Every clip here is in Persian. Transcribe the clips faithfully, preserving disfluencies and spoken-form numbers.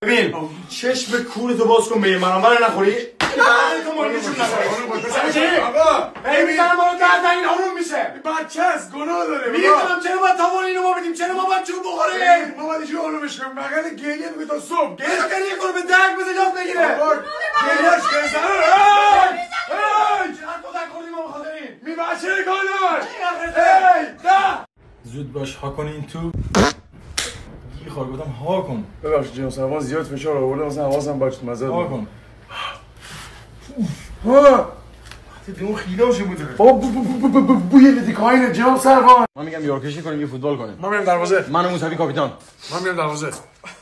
ببین چشم کورتو باز کن به من من نخوری بعد تو مالیشون نخوری آقا میزنم ما رو درد این آروم میشه بچه است گناه داره میگم چرا باید تاوان اینو ما بدیم چرا ما باید چون بخوریم ما باید اینجور آرومش کنیم بغل گریه میگه تا صبح گریه کنه به درد بزه جات بگیره گریهش کنه چقدر تو در کردیم ما بخاطر این می بچه کانال زود باش ها کن این تو یه خور گفتم ها کن ببخشید جناب سروان زیاد فشار آورده مثلا حواسم بچت مزد ها کن ها اون خیلاشو بوده بابا بوی لدیکاینه جناب سروان من میگم یارکشی کنیم یه فوتبال کنیم ما میرم دروازه من و موسوی کاپیتان من میرم دروازه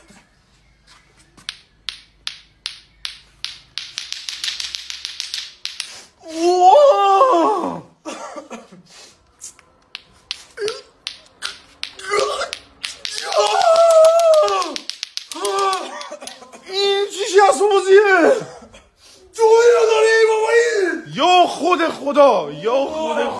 این چیشی از اون بازیه جوی رو داره ای بابایی یا خود خدا یا خود خدا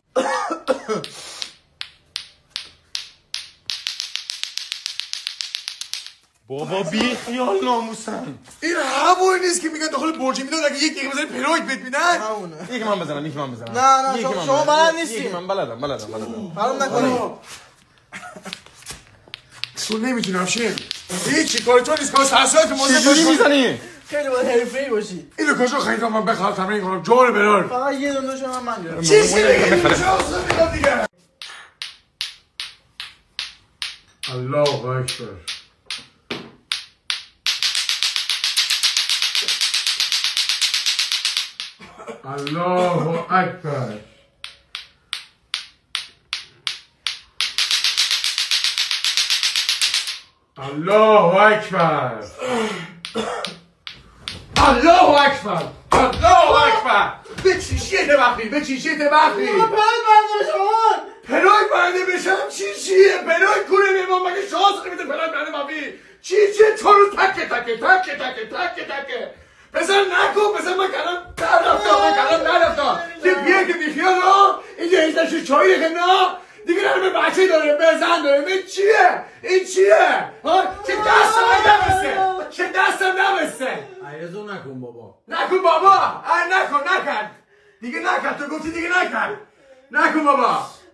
بابا بی خیال ناموسن این همون نیست که میگن داخل برج میداد اگه یک دقیقه بزنی پنالتی بهت میدن همونه یکی من بزنم یکی من بزنم نه نه شما, شما بلد نیستی یکی من بلدم بلدم بلدم حرام نکنی تو نمیتونم شین هیچی کار تو نیست کار سرسایت موزه چجوری میزنی؟ خیلی باید حرفه‌ای باشی اینو کجا خریدم من بخوام تمرین کنم جان برار فقط یه دونه شما من گرفتم چی چی میگم دیگه الله اکبر الله اکبر الله اکبر الله اکبر الله اکبر به چیشیه تبخی به چیشیه تبخی پرد بردار شما پناهی برنده بشم چی چیه پناهی کنه میمان مگه شانس نمیده پناهی برنده مافی چی چیه تو رو تکه تکه تکه تکه تکه تکه بزن نکن بزن من کلم در رفتا من کلم در رفتا که بیه که بیخیال ها اینجا هیچ چایی که نه دیگه نرم به بچه داره به زن داره این چیه این چیه چه دستم نمسته چه دستم نمسته عیرزو نکن بابا نکن بابا نکن نکن دیگه نکن تو گفتی دیگه نکن نکن بابا